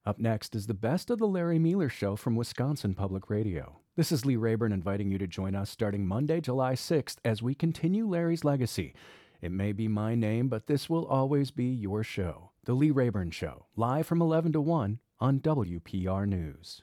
Up next is the best of the Larry Mealer Show from Wisconsin Public Radio. This is Lee Rayburn inviting you to join us starting Monday, July 6th as we continue Larry's legacy. It may be my name, but this will always be your show. The Lee Rayburn Show, live from 11 to 1 on WPR News.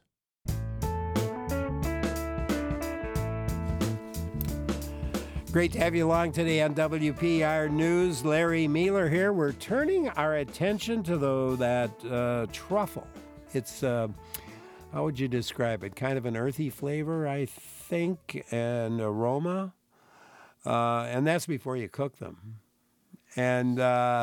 Great to have you along today on WPR News. Larry Mealer here. We're turning our attention to that truffle. It's, how would you describe it? Kind of an earthy flavor, I think, and aroma. And that's before you cook them. And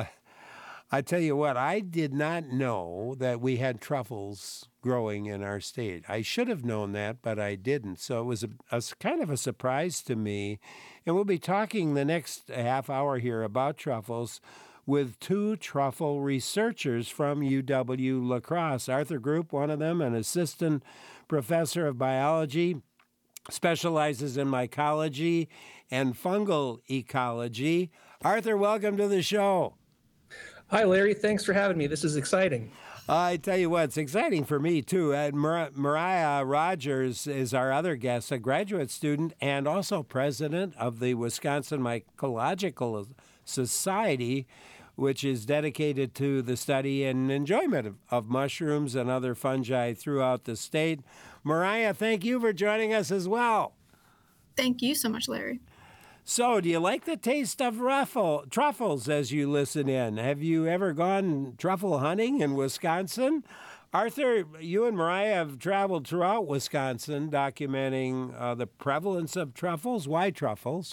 I tell you what, I did not know that we had truffles growing in our state. I should have known that, but I didn't. So it was a kind of a surprise to me. And we'll be talking the next half hour here about truffles with two truffle researchers from UW-La Crosse. Arthur Group, one of them, an assistant professor of biology, specializes in mycology and fungal ecology. Arthur, welcome to the show. Hi, Larry. Thanks for having me. This is exciting. I tell you what, it's exciting for me, too. Mariah Rogers is our other guest, a graduate student and also president of the Wisconsin Mycological Society, which is dedicated to the study and enjoyment of mushrooms and other fungi throughout the state. Mariah, thank you for joining us as well. Thank you so much, Larry. So, do you like the taste of truffles as you listen in? Have you ever gone truffle hunting in Wisconsin? Arthur, you and Mariah have traveled throughout Wisconsin documenting the prevalence of truffles. Why truffles?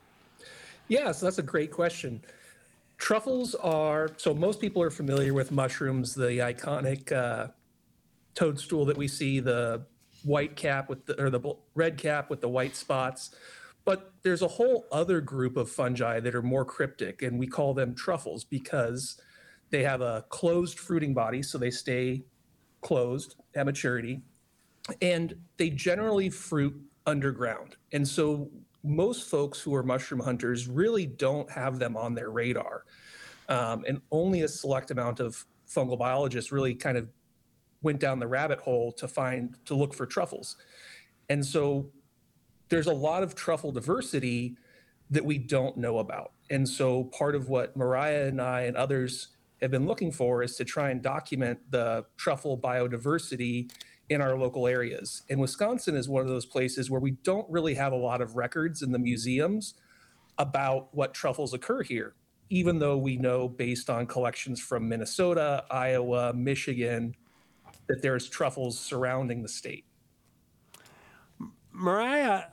Yes, that's a great question. Truffles so most people are familiar with mushrooms, the iconic toadstool that we see, the white cap or the red cap with the white spots. But there's a whole other group of fungi that are more cryptic, and we call them truffles because they have a closed fruiting body, so they stay closed at maturity, and they generally fruit underground. And so most folks who are mushroom hunters really don't have them on their radar, and only a select amount of fungal biologists really kind of went down the rabbit hole to look for truffles. And so there's a lot of truffle diversity that we don't know about. And so part of what Mariah and I and others have been looking for is to try and document the truffle biodiversity in our local areas. And Wisconsin is one of those places where we don't really have a lot of records in the museums about what truffles occur here, even though we know based on collections from Minnesota, Iowa, Michigan, that there's truffles surrounding the state. Mariah,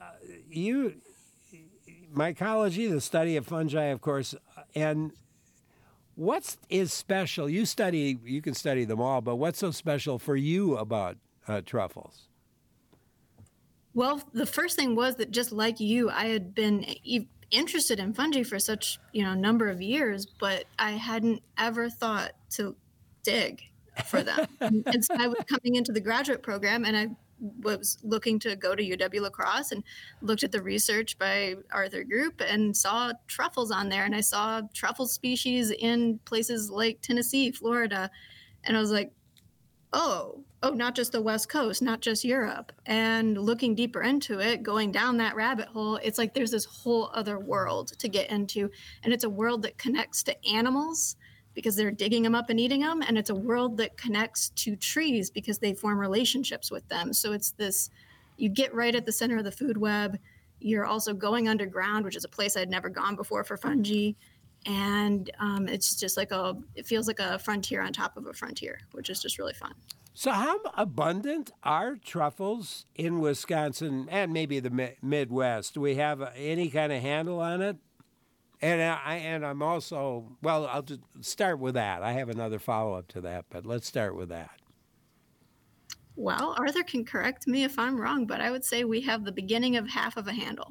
mycology, the study of fungi, of course, and what is special? You can study them all, but what's so special for you about truffles? Well, the first thing was that just like you, I had been interested in fungi for such number of years, but I hadn't ever thought to dig for them. And so I was coming into the graduate program, and I was looking to go to UW-La Crosse and looked at the research by Arthur Group and saw truffles on there. And I saw truffle species in places like Tennessee, Florida. And I was like, oh, not just the West Coast, not just Europe. And looking deeper into it, going down that rabbit hole, it's like there's this whole other world to get into. And it's a world that connects to animals because they're digging them up and eating them. And it's a world that connects to trees because they form relationships with them. So it's this, you get right at the center of the food web. You're also going underground, which is a place I'd never gone before for fungi. And it's just it feels like a frontier on top of a frontier, which is just really fun. So how abundant are truffles in Wisconsin and maybe the Midwest? Do we have any kind of handle on it? And I'm also, well, I'll just start with that. I have another follow-up to that, but let's start with that. Well, Arthur can correct me if I'm wrong, but I would say we have the beginning of half of a handle.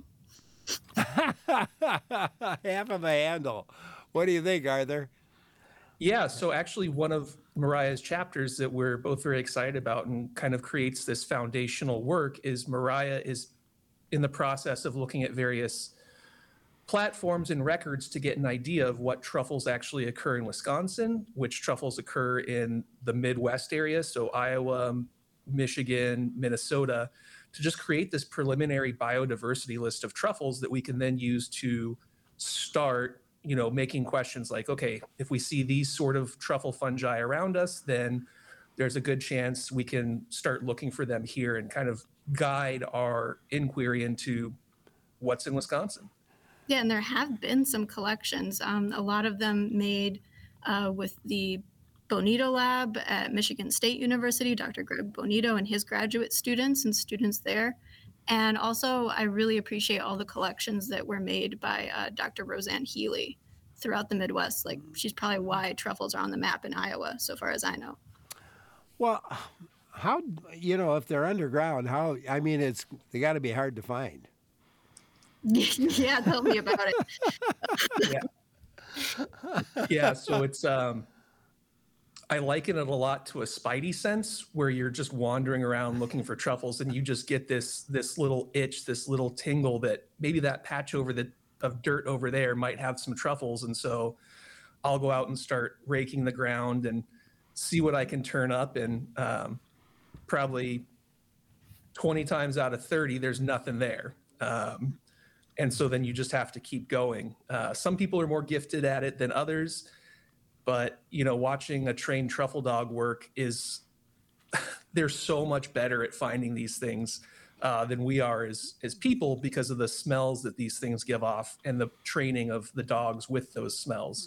Half of a handle. What do you think, Arthur? Yeah, so actually one of Mariah's chapters that we're both very excited about and kind of creates this foundational work is Mariah is in the process of looking at various platforms and records to get an idea of what truffles actually occur in Wisconsin, which truffles occur in the Midwest area, so Iowa, Michigan, Minnesota, to just create this preliminary biodiversity list of truffles that we can then use to start, making questions like, okay, if we see these sort of truffle fungi around us, then there's a good chance we can start looking for them here and kind of guide our inquiry into what's in Wisconsin. Yeah, and there have been some collections, a lot of them made with the Bonito Lab at Michigan State University, Dr. Greg Bonito and his graduate students and students there. And also, I really appreciate all the collections that were made by Dr. Roseanne Healy throughout the Midwest. Like, she's probably why truffles are on the map in Iowa, so far as I know. Well, how, if they're underground, they got to be hard to find. Yeah, tell me about it. Yeah, so it's I liken it a lot to a spidey sense where you're just wandering around looking for truffles and you just get this little itch, this little tingle that maybe that patch of dirt over there might have some truffles, and so I'll go out and start raking the ground and see what I can turn up, and probably 20 times out of 30 there's nothing there. And so then you just have to keep going. Some people are more gifted at it than others, but watching a trained truffle dog work they're so much better at finding these things than we are as people, because of the smells that these things give off and the training of the dogs with those smells.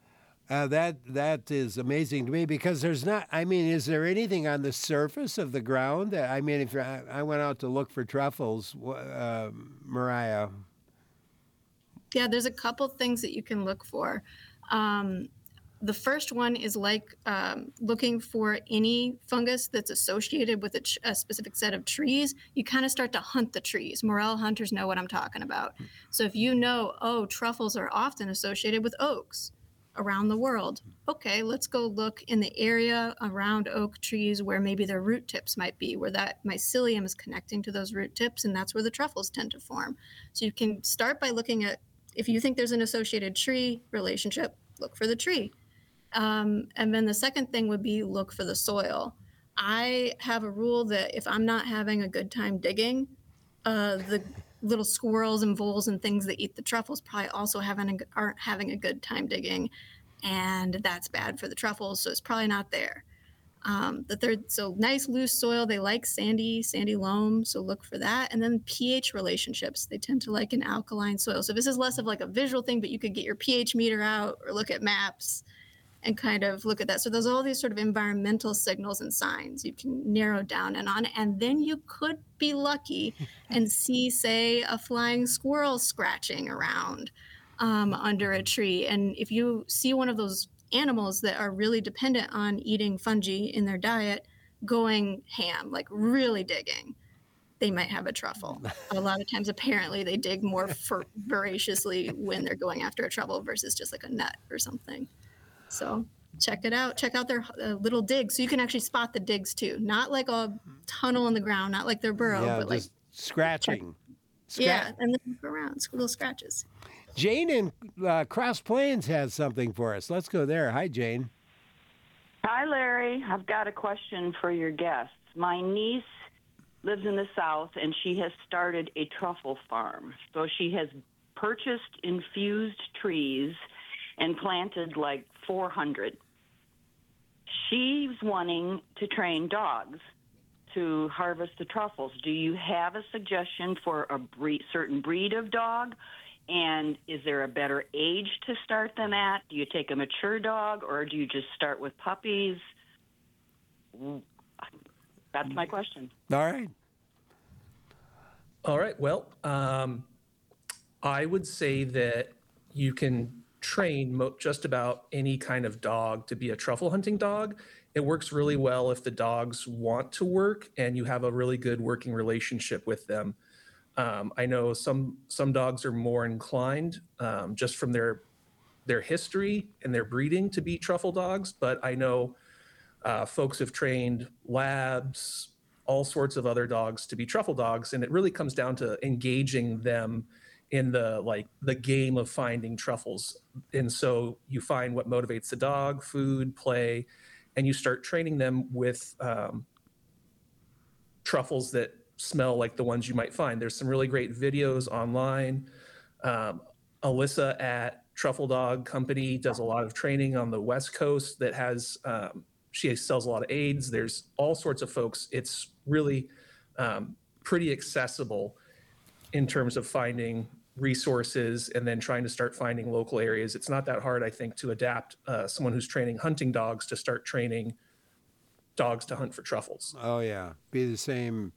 That is amazing to me, because there's not, is there anything on the surface of the ground? If I went out to look for truffles, Mariah. Yeah, there's a couple things that you can look for. The first one is looking for any fungus that's associated with a specific set of trees. You kind of start to hunt the trees. Morel hunters know what I'm talking about. So if truffles are often associated with oaks around the world. Okay, let's go look in the area around oak trees where maybe their root tips might be, where that mycelium is connecting to those root tips, and that's where the truffles tend to form. So you can start by looking at, if you think there's an associated tree relationship, look for the tree. And then the second thing would be look for the soil. I have a rule that if I'm not having a good time digging, the little squirrels and voles and things that eat the truffles probably also aren't having a good time digging, and that's bad for the truffles, so it's probably not there. So nice loose soil. They like sandy loam, so look for that. And then pH relationships. They tend to like an alkaline soil. So this is less of like a visual thing, but you could get your pH meter out or look at maps and kind of look at that. So there's all these sort of environmental signals and signs you can narrow down and on. And then you could be lucky and see, say, a flying squirrel scratching around under a tree. And if you see one of those animals that are really dependent on eating fungi in their diet going ham, like really digging, they might have a truffle. A lot of times, apparently, they dig more voraciously when they're going after a truffle versus just like a nut or something. So check it out. Check out their little digs. So you can actually spot the digs too. Not like a tunnel in the ground, not like their burrow, but like scratching. Yeah, and then look around, little scratches. Jane in Cross Plains has something for us. Let's go there. Hi, Jane. Hi, Larry. I've got a question for your guests. My niece lives in the South, and she has started a truffle farm. So she has purchased infused trees and planted like 400. She's wanting to train dogs to harvest the truffles. Do you have a suggestion for a certain breed of dog? And is there a better age to start them at? Do you take a mature dog, or do you just start with puppies? That's my question. All right. Well, I would say that you can train just about any kind of dog to be a truffle hunting dog. It works really well if the dogs want to work and you have a really good working relationship with them. I know some dogs are more inclined just from their history and their breeding to be truffle dogs, but I know folks have trained labs, all sorts of other dogs to be truffle dogs, and it really comes down to engaging them in the game of finding truffles. And so you find what motivates the dog, food, play, and you start training them with truffles that smell like the ones you might find. There's some really great videos online. Alyssa at Truffle Dog Company does a lot of training on the West Coast that has, she sells a lot of aids. There's all sorts of folks. It's really pretty accessible in terms of finding resources and then trying to start finding local areas. It's not that hard, I think, to adapt someone who's training hunting dogs to start training dogs to hunt for truffles. Oh, yeah. Be the same.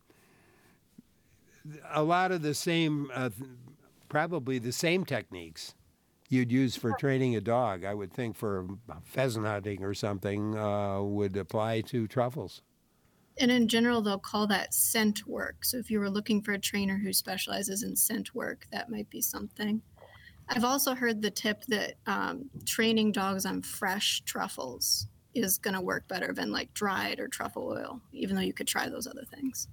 A lot of the same, probably the same techniques you'd use for training a dog, I would think, for pheasant hunting or something, would apply to truffles. And in general, they'll call that scent work. So if you were looking for a trainer who specializes in scent work, that might be something. I've also heard the tip that training dogs on fresh truffles is going to work better than like dried or truffle oil, even though you could try those other things.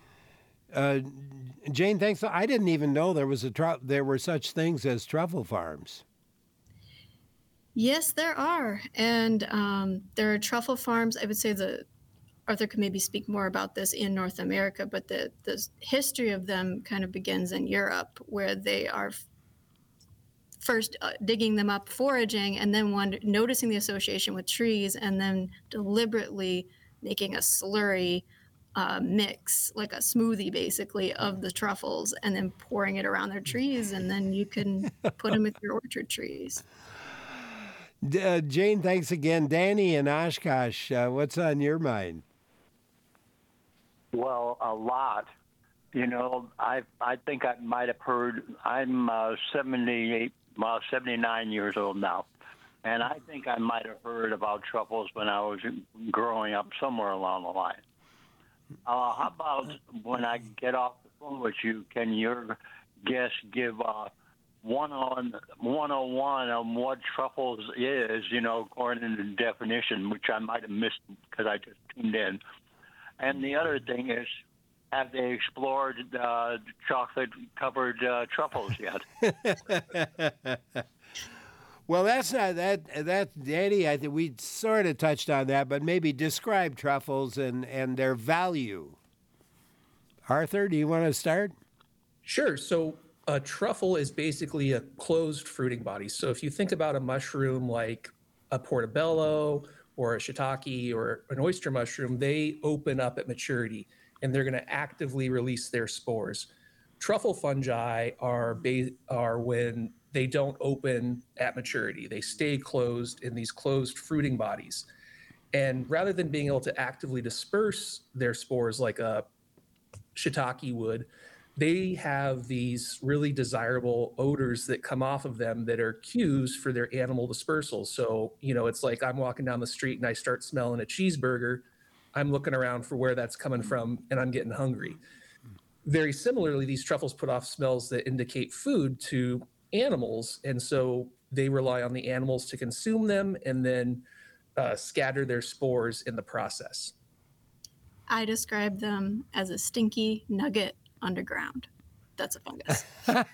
Jane, thanks. I didn't even know there were such things as truffle farms. Yes, there are. And there are truffle farms. I would say Arthur could maybe speak more about this in North America, but the history of them kind of begins in Europe, where they are first digging them up, foraging, and then noticing the association with trees, and then deliberately making a slurry mix, like a smoothie basically, of the truffles, and then pouring it around their trees, and then you can put them with your orchard trees. Jane, thanks again. Danny in Oshkosh, what's on your mind? Well, a lot. You know, I think I might have heard. I'm 79 years old now, and I think I might have heard about truffles when I was growing up, somewhere along the line. How about when I get off the phone with you, can your guest give 101 on what truffles is, you know, according to the definition, which I might have missed because I just tuned in. And the other thing is, have they explored chocolate-covered truffles yet? Well, that's not that, Danny. I think we sort of touched on that, but maybe describe truffles and their value. Arthur, do you want to start? Sure. So a truffle is basically a closed fruiting body. So if you think about a mushroom like a portobello or a shiitake or an oyster mushroom, they open up at maturity and they're going to actively release their spores. Truffle fungi are when they don't open at maturity. They stay closed in these closed fruiting bodies. And rather than being able to actively disperse their spores like a shiitake would, they have these really desirable odors that come off of them that are cues for their animal dispersal. So, you know, it's like I'm walking down the street and I start smelling a cheeseburger. I'm looking around for where that's coming from and I'm getting hungry. Very similarly, these truffles put off smells that indicate food to animals. And so they rely on the animals to consume them and then scatter their spores in the process. I describe them as a stinky nugget underground. That's a fungus.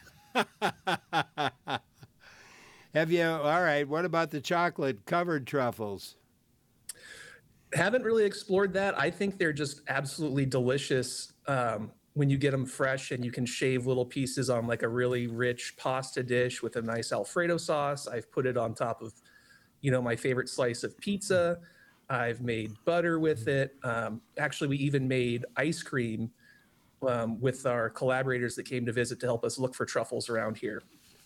Have you? All right. What about the chocolate-covered truffles? Haven't really explored that. I think they're just absolutely delicious when you get them fresh and you can shave little pieces on like a really rich pasta dish with a nice Alfredo sauce. I've put it on top of, you know, my favorite slice of pizza. I've made butter with it. Actually, we even made ice cream with our collaborators that came to visit to help us look for truffles around here.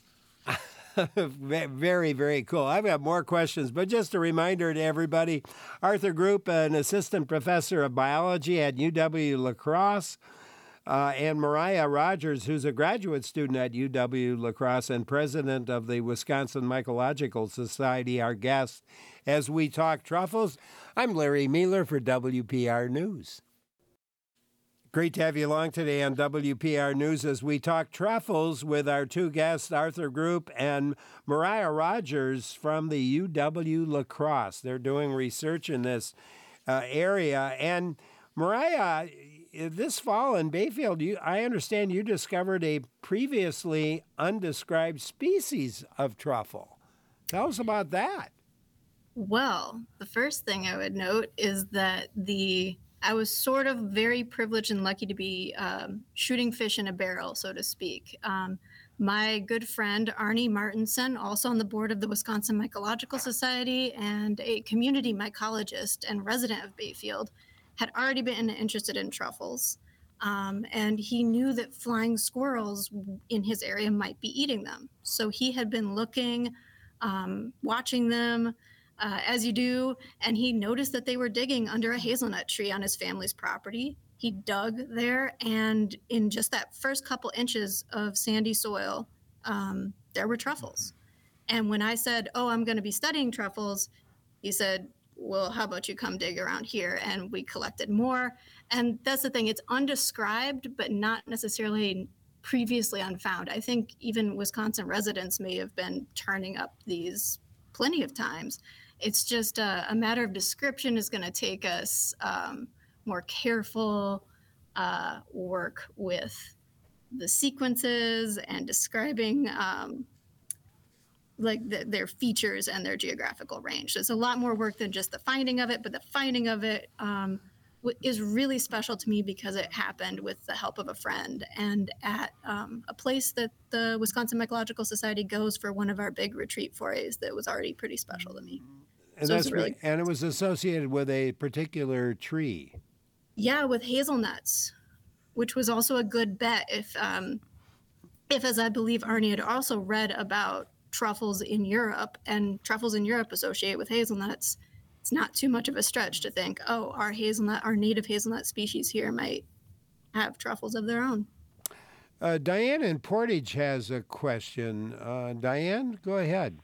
Very, very cool. I've got more questions, but just a reminder to everybody, Arthur Group, an assistant professor of biology at UW-La Crosse, and Mariah Rogers, who's a graduate student at UW-La Crosse and president of the Wisconsin Mycological Society, our guests as we talk truffles. I'm Larry Mealer for WPR News. Great to have you along today on WPR News as we talk truffles with our two guests, Arthur Group and Mariah Rogers from the UW-La Crosse. They're doing research in this area. And Mariah, this fall in Bayfield, I understand you discovered a previously undescribed species of truffle. Tell us about that. Well, the first thing I would note is that I was sort of very privileged and lucky to be shooting fish in a barrel, so to speak. My good friend Arnie Martinson, also on the board of the Wisconsin Mycological Society and a community mycologist and resident of Bayfield, had already been interested in truffles. And he knew that flying squirrels in his area might be eating them. So he had been looking, watching them, as you do, and he noticed that they were digging under a hazelnut tree on his family's property. He dug there, and in just that first couple inches of sandy soil, there were truffles. And when I said, "Oh, I'm going to be studying truffles," he said, "Well, how about you come dig around here?" And we collected more. And that's the thing, it's undescribed, but not necessarily previously unfound. I think even Wisconsin residents may have been turning up these plenty of times. It's just a matter of description is going to take us more careful work with the sequences and describing their features and their geographical range. So it's a lot more work than just the finding of it, but the finding of it is really special to me because it happened with the help of a friend and at a place that the Wisconsin Mycological Society goes for one of our big retreat forays that was already pretty special to me. And, so and it was associated with a particular tree. Yeah, with hazelnuts, which was also a good bet if as I believe Arnie had also read about truffles in Europe, and truffles in Europe associate with hazelnuts. It's not too much of a stretch to think, oh, our native hazelnut species here might have truffles of their own. Diane in Portage has a question. Diane, go ahead.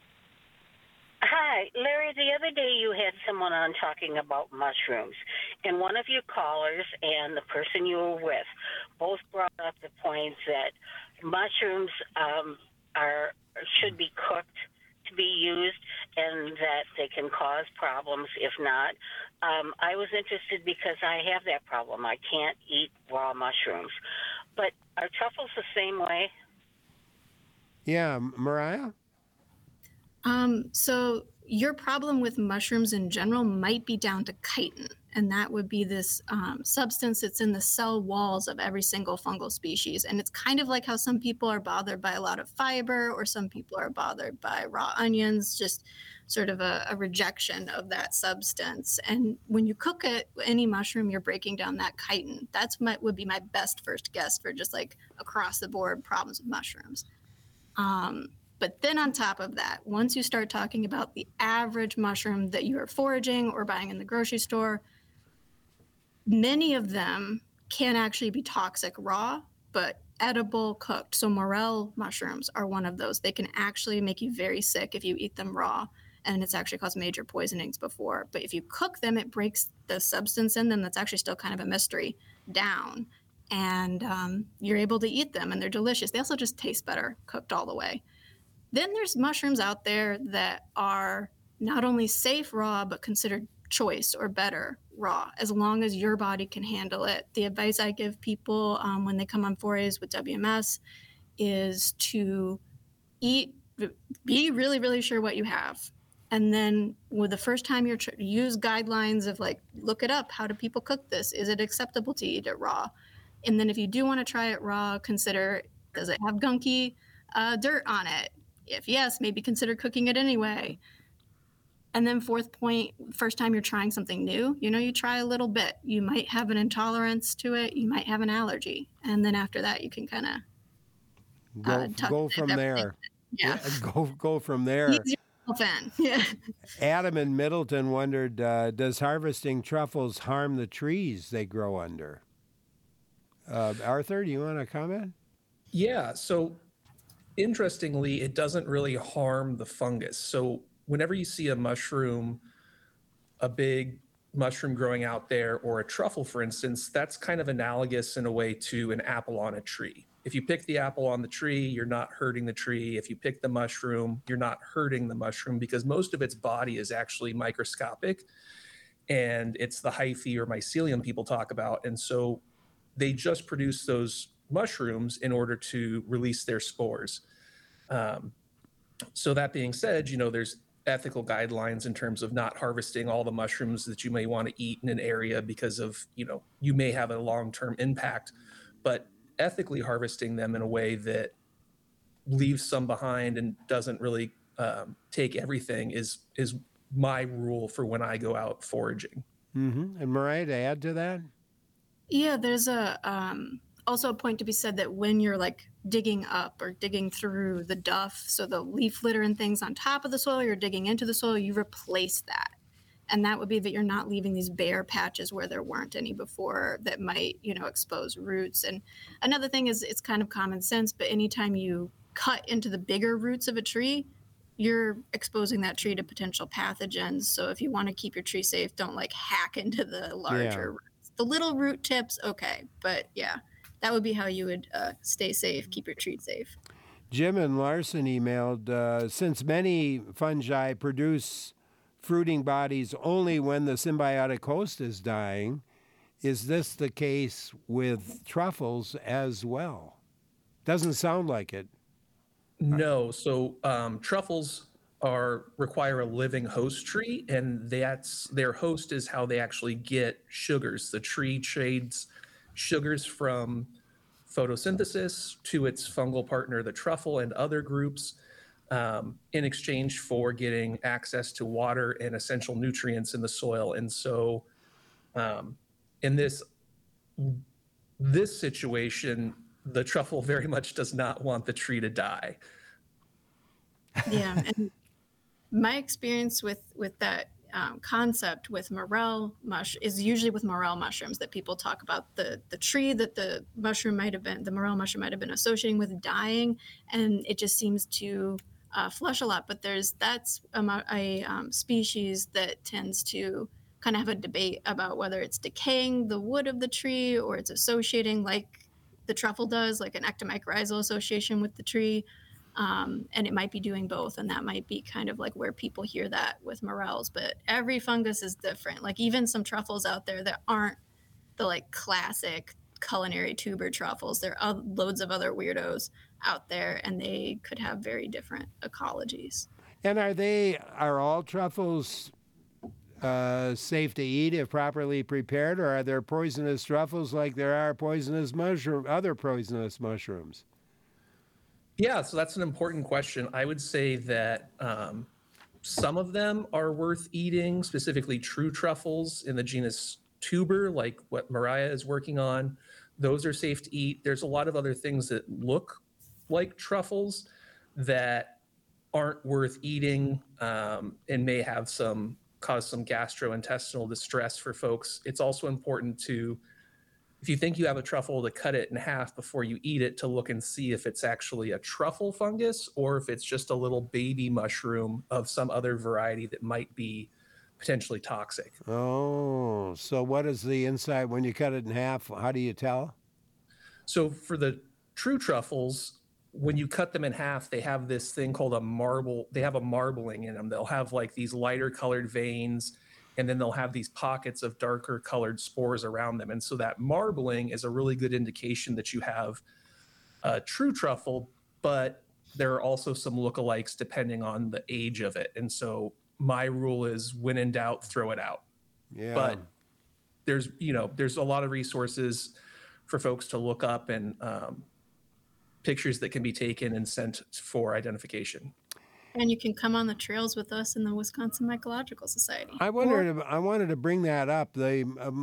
Hi, Larry. The other day you had someone on talking about mushrooms, and one of your callers and the person you were with both brought up the point that mushrooms should be cooked to be used and that they can cause problems if not. I was interested because I have that problem. I can't eat raw mushrooms. But are truffles the same way? Yeah, Mariah? So your problem with mushrooms in general might be down to chitin, and that would be this substance that's in the cell walls of every single fungal species. And it's kind of like how some people are bothered by a lot of fiber, or some people are bothered by raw onions, just sort of a rejection of that substance. And when you cook it, any mushroom, you're breaking down that chitin. Would be my best first guess for just like across the board problems with mushrooms. But then on top of that, once you start talking about the average mushroom that you are foraging or buying in the grocery store, many of them can actually be toxic raw, but edible cooked. So morel mushrooms are one of those. They can actually make you very sick if you eat them raw, and it's actually caused major poisonings before. But if you cook them, it breaks the substance in them that's actually still kind of a mystery down, and you're able to eat them, and they're delicious. They also just taste better cooked all the way. Then there's mushrooms out there that are not only safe raw, but considered choice or better raw, as long as your body can handle it. The advice I give people when they come on forays with WMS is to be really, really sure what you have. And then with the first time use guidelines of like, look it up. How do people cook this? Is it acceptable to eat it raw? And then if you do want to try it raw, consider, does it have gunky dirt on it? If yes, maybe consider cooking it anyway. And then fourth point, first time you're trying something new, you try a little bit. You might have an intolerance to it. You might have an allergy. And then after that, you can kind of go from there. Yeah. Go from there. Yeah. Adam in Middleton wondered, does harvesting truffles harm the trees they grow under? Arthur, do you want to comment? Yeah, so interestingly, it doesn't really harm the fungus. So whenever you see a big mushroom growing out there, or a truffle, for instance, that's kind of analogous in a way to an apple on a tree. If you pick the apple on the tree, you're not hurting the tree. If you pick the mushroom, you're not hurting the mushroom, because most of its body is actually microscopic. and it's the hyphae or mycelium people talk about. And so they just produce those mushrooms in order to release their spores. So that being said, there's ethical guidelines in terms of not harvesting all the mushrooms that you may want to eat in an area because of, you may have a long-term impact, but ethically harvesting them in a way that leaves some behind and doesn't really take everything is my rule for when I go out foraging. Mm-hmm. And Mariah, to add to that? Yeah, there's also a point to be said that when you're like digging up or digging through the duff, so the leaf litter and things on top of the soil, you're digging into the soil, you replace that. And that would be that you're not leaving these bare patches where there weren't any before that might, expose roots. And another thing is it's kind of common sense, but anytime you cut into the bigger roots of a tree, you're exposing that tree to potential pathogens. So if you want to keep your tree safe, don't like hack into the larger roots. The little root tips, okay. But yeah, that would be how you would stay safe, keep your tree safe. Jim and Larson emailed, since many fungi produce fruiting bodies only when the symbiotic host is dying, is this the case with truffles as well? Doesn't sound like it. No. So truffles require a living host tree, and their host is how they actually get sugars. The tree trades sugars from photosynthesis to its fungal partner, the truffle, and other groups in exchange for getting access to water and essential nutrients in the soil. And so in this situation, the truffle very much does not want the tree to die. Yeah, and my experience with that concept with morel is usually with morel mushrooms, that people talk about the tree that the morel mushroom might have been associating with dying, and it just seems to flush a lot. But that's a species that tends to kind of have a debate about whether it's decaying the wood of the tree or it's associating like the truffle does, like an ectomycorrhizal association with the tree. And it might be doing both, and that might be kind of like where people hear that with morels. But every fungus is different. Like even some truffles out there that aren't the like classic culinary tuber truffles. There are loads of other weirdos out there, and they could have very different ecologies. And are all truffles safe to eat if properly prepared, or are there poisonous truffles like there are other poisonous mushrooms? Yeah, so that's an important question. I would say that some of them are worth eating, specifically true truffles in the genus Tuber, like what Mariah is working on. Those are safe to eat. There's a lot of other things that look like truffles that aren't worth eating and may have cause some gastrointestinal distress for folks. It's also important to, if you think you have a truffle, to cut it in half before you eat it to look and see if it's actually a truffle fungus or if it's just a little baby mushroom of some other variety that might be potentially toxic. Oh, so what is the inside when you cut it in half? How do you tell? So for the true truffles, when you cut them in half, they have this thing called a marble. They have a marbling in them. They'll have like these lighter colored veins, and then they'll have these pockets of darker colored spores around them. And so that marbling is a really good indication that you have a true truffle, but there are also some lookalikes depending on the age of it. And so my rule is when in doubt, throw it out. Yeah. But there's a lot of resources for folks to look up and pictures that can be taken and sent for identification. And you can come on the trails with us in the Wisconsin Mycological Society. I wanted to bring that up. We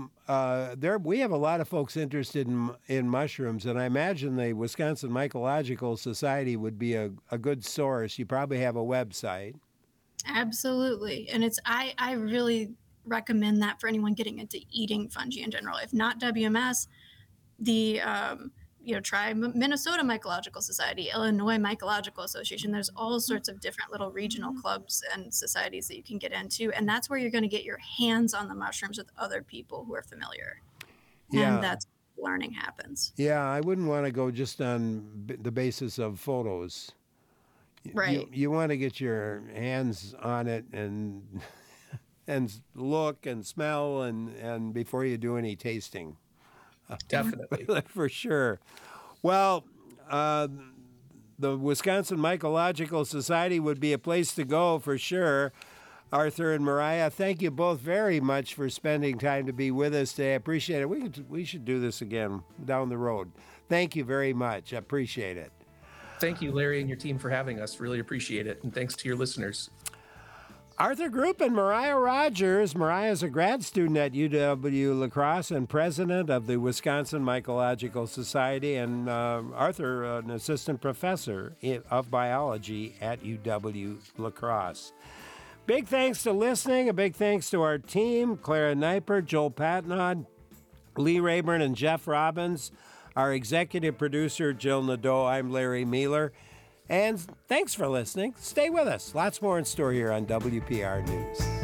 have a lot of folks interested in mushrooms, and I imagine the Wisconsin Mycological Society would be a good source. You probably have a website. Absolutely, and I really recommend that for anyone getting into eating fungi in general. If not WMS, the try Minnesota Mycological Society, Illinois Mycological Association. There's all sorts of different little regional clubs and societies that you can get into. And that's where you're going to get your hands on the mushrooms with other people who are familiar. Yeah. And that's where learning happens. Yeah, I wouldn't want to go just on the basis of photos. Right. You want to get your hands on it and and look and smell and before you do any tasting. Definitely. For sure. Well, the Wisconsin Mycological Society would be a place to go for sure. Arthur and Mariah, thank you both very much for spending time to be with us today. I appreciate it. We should do this again down the road. Thank you very much. I appreciate it. Thank you, Larry, and your team for having us. Really appreciate it. And thanks to your listeners. Arthur Group and Mariah Rogers. Mariah is a grad student at UW-La Crosse and president of the Wisconsin Mycological Society, and Arthur, an assistant professor of biology at UW-La Crosse. Big thanks to listening. A big thanks to our team, Clara Neiper, Joel Patnod, Lee Rayburn, and Jeff Robbins. Our executive producer, Jill Nadeau. I'm Larry Mealer. And thanks for listening. Stay with us. Lots more in store here on WPR News.